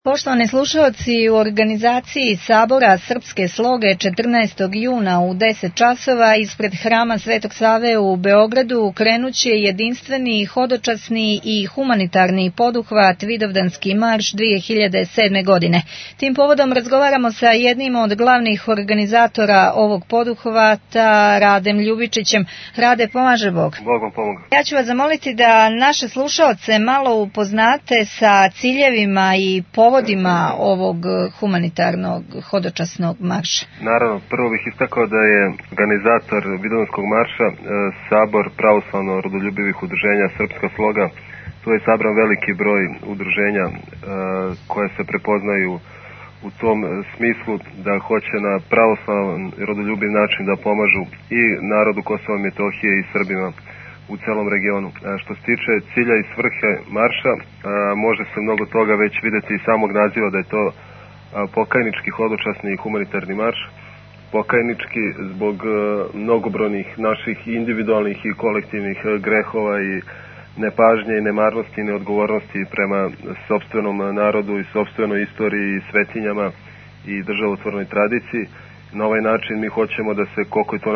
Poštovani slušalci, u organizaciji Sabora Srpske sloge 14. juna u 10 časova ispred Hrama Svetog Save u Beogradu krenuće jedinstveni, hodočasni i humanitarni poduhvat Vidovdanski marš 2007. godine. Tim povodom razgovaramo sa jednim od glavnih organizatora ovog poduhvata, Radem Ljubičićem. Rade, pomaže Bog. Bog vam pomoga. Ja ću vas zamoliti da naše slušalce malo upoznate sa ciljevima i povodima ovog humanitarnog hodočasnog marša. Naravno, prvo bih istakao da je organizator Vidovdanskog marša Sabor pravoslavno rodoljubivih udruženja Srpska sloga. Tu je sabran veliki broj udruženja koje se prepoznaju u tom smislu da hoće na pravoslavan rodoljubiv način da pomažu i narodu Kosova i Metohije i Srbima u celom regionu. Što se tiče cilja i svrhe marša, može se mnogo toga već videti iz samog naziva da je to pokajnički, hodočasni i humanitarni marš. Pokajnički zbog mnogobrojnih naših individualnih i kolektivnih grehova i nepažnje i nemarnosti i neodgovornosti prema sopstvenom narodu i sopstvenoj istoriji i svetinjama i državotvornoj tradiciji. Na ovaj način mi hoćemo da se koliko je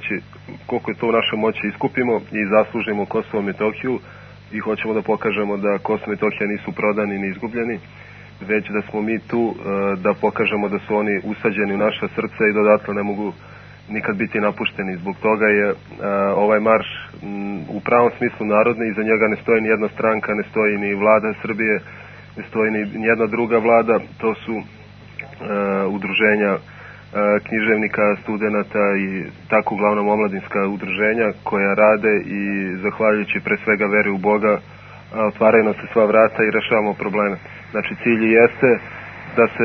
to u našoj moći iskupimo i zaslužimo Kosovo i Metohiju i hoćemo da pokažemo da Kosovo i Metohija nisu prodani ni izgubljeni, već da smo mi tu da pokažemo da su oni usađeni u naša srca i da odatle ne mogu nikad biti napušteni. Zbog toga je ovaj marš u pravom smislu narodni, iza njega ne stoji ni jedna stranka, ne stoji ni vlada Srbije, ne stoji ni jedna druga vlada, to su udruženja književnika, studenata i tako uglavnom omladinska udruženja koja rade i zahvaljujući pre svega veri u Boga otvaraju nam se sva vrata i rešavamo probleme. Znači cilj jeste da se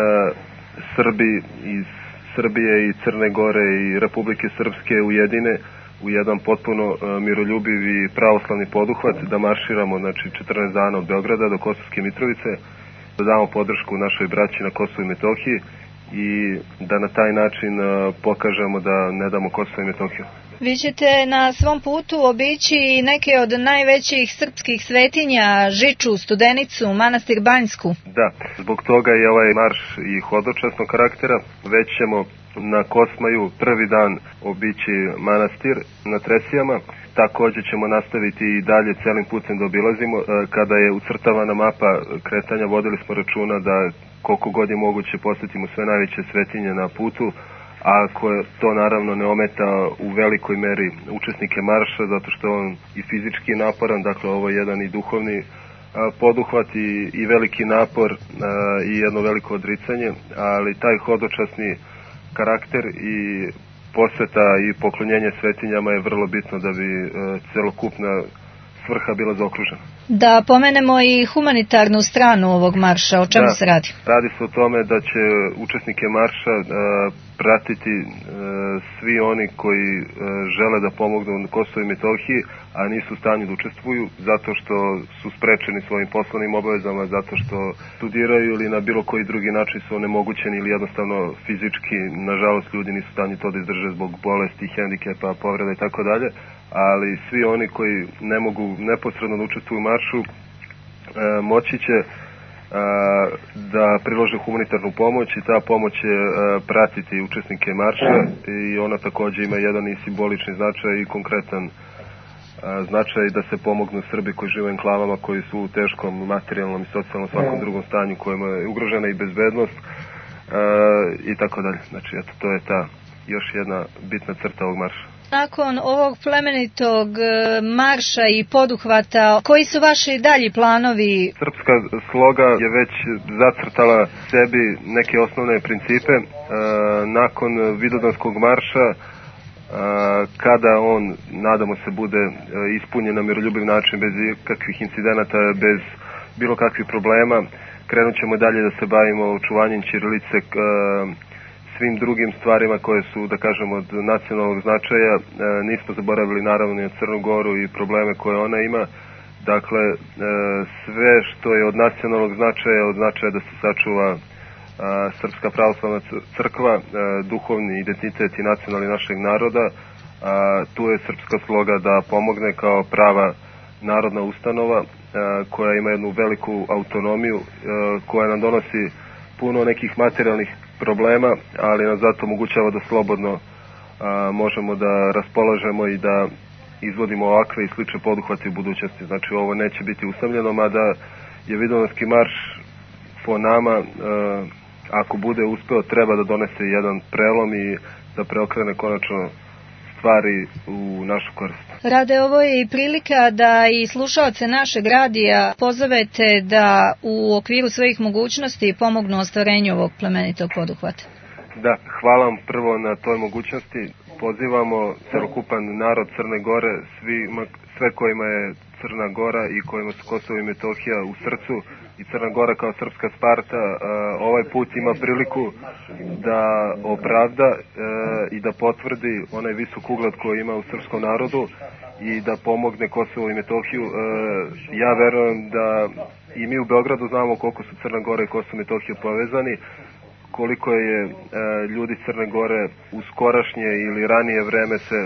Srbi iz Srbije i Crne Gore i Republike Srpske ujedine u jedan potpuno miroljubiv i pravoslavni poduhvat, da marširamo 14 dana od Beograda do Kosovske Mitrovice, da damo podršku našoj braći na Kosovu i Metohiji i da na taj način pokažemo da ne damo Kosovo i Metohiju. Vi ćete na svom putu obići neke od najvećih srpskih svetinja, Žiču, Studenicu, Manastir Banjsku. Da, zbog toga je ovaj marš i hodočasnog karaktera. Već ćemo na Kosmaju prvi dan obići manastir na Tresijama. Također ćemo nastaviti i dalje celim putem da obilazimo. Kada je ucrtavana mapa kretanja, vodili smo računa da koliko god je moguće posjetimo sve najveće svetinje na putu, a koje to naravno ne ometa u velikoj meri učesnike marša, zato što on i fizički naporan, dakle ovo je jedan i duhovni poduhvat i veliki napor i jedno veliko odricanje, ali taj hodočasni karakter i posveta i poklonjenje svetinjama je vrlo bitno da bi celokupna svrha bila zaokružena. Da pomenemo i humanitarnu stranu ovog marša, o čemu se radi? Radi se o tome da će učesnike marša pratiti svi oni koji žele da pomognu na Kosovo i Metohiji, a nisu u stanju da učestvuju zato što su sprečeni svojim poslovnim obavezama, zato što studiraju ili na bilo koji drugi način su onemogućeni ili jednostavno fizički, nažalost, ljudi nisu u stanju to da izdrže zbog bolesti, hendikepa, povreda i tako dalje, ali svi oni koji ne mogu neposredno da učestvuju u maršu moći će da prilože humanitarnu pomoć i ta pomoć će pratiti učesnike marša i ona također ima jedan i simbolični značaj i konkretan značaj da se pomognu Srbi koji žive u enklavama, koji su u teškom materijalnom i socijalnom svakom drugom stanju, kojima je ugrožena i bezbednost i tako dalje. Znači, eto, to je ta još jedna bitna crta ovog marša. Nakon ovog plemenitog marša i poduhvata, koji su vaši dalji planovi? Srpska sloga je već zacrtala sebi neke osnovne principe. Nakon Vidovdanskog marša, kada on, nadamo se, bude ispunjen na miroljubiv način, bez kakvih incidenata, bez bilo kakvih problema, krenut ćemo dalje da se bavimo očuvanjem ćirilice, svim drugim stvarima koje su, da kažemo, od nacionalnog značaja. Nismo zaboravili naravno i od Crnu Goru i probleme koje ona ima. Dakle, sve što je od nacionalnog značaja, od značaja da se sačuva Srpska pravoslavna crkva, duhovni identitet i nacionalni našeg naroda, tu je Srpska sloga da pomogne kao prava narodna ustanova koja ima jednu veliku autonomiju, koja nam donosi puno nekih materijalnih problema, ali nam zato omogućava da slobodno možemo da raspolažemo i da izvodimo ovakve i slične poduhvate u budućnosti. Znači ovo neće biti usamljeno, mada je Vidovdanski marš po nama, ako bude uspeo, treba da donese jedan prelom i da preokrene konačno stvari u našu korist. Rade, ovo je i prilika da i slušaoce našeg radija pozovete da u okviru svojih mogućnosti pomognu ostvarenju ovog plemenitog poduhvata. Da, hvala vam prvo na toj mogućnosti. Pozivamo celokupan narod Crne Gore, sve kojima je Crna Gora i kojima su Kosovo i Metohija u srcu i Crna Gora kao srpska Sparta ovaj put ima priliku da opravda i da potvrdi onaj visok ugled koji ima u srpskom narodu i da pomogne Kosovo i Metohiju. Ja verujem da i mi u Beogradu znamo koliko su Crna Gora i Kosovo i Metohija povezani, koliko je ljudi Crne Gore u skorašnje ili ranije vreme se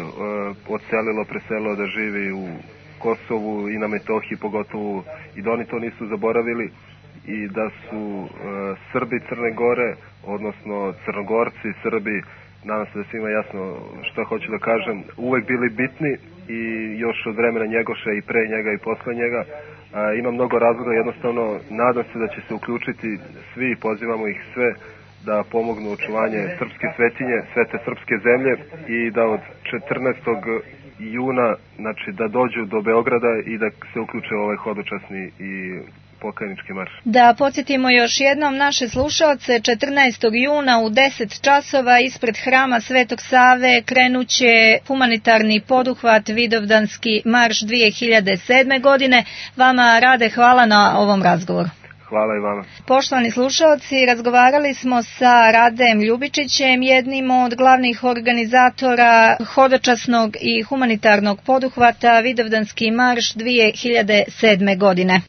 preselilo da živi u Kosovu i na Metohiji pogotovo, i da oni to nisu zaboravili i da su Srbi Crne Gore, odnosno Crnogorci, Srbi, nadam se da svima jasno što hoću da kažem, uvek bili bitni i još od vremena Njegoša i pre njega i posle njega. Ima mnogo razloga, jednostavno nadam se da će se uključiti svi, pozivamo ih sve da pomognu očuvanje srpske svetinje, svete srpske zemlje i da od 14. juna, znači da dođu do Beograda i da se uključe u ovaj hodočasni i pokajnički marš. Da podsjetimo još jednom naše slušaoce, 14. juna u 10 časova ispred hrama Svetog Save krenuće humanitarni poduhvat Vidovdanski marš 2007. godine. Vama, Rade, hvala na ovom razgovoru. Hvala i vama. Poštovani slušaoci, razgovarali smo sa Radem Ljubičićem, jednim od glavnih organizatora hodočasnog i humanitarnog poduhvata Vidovdanski marš 2007. godine.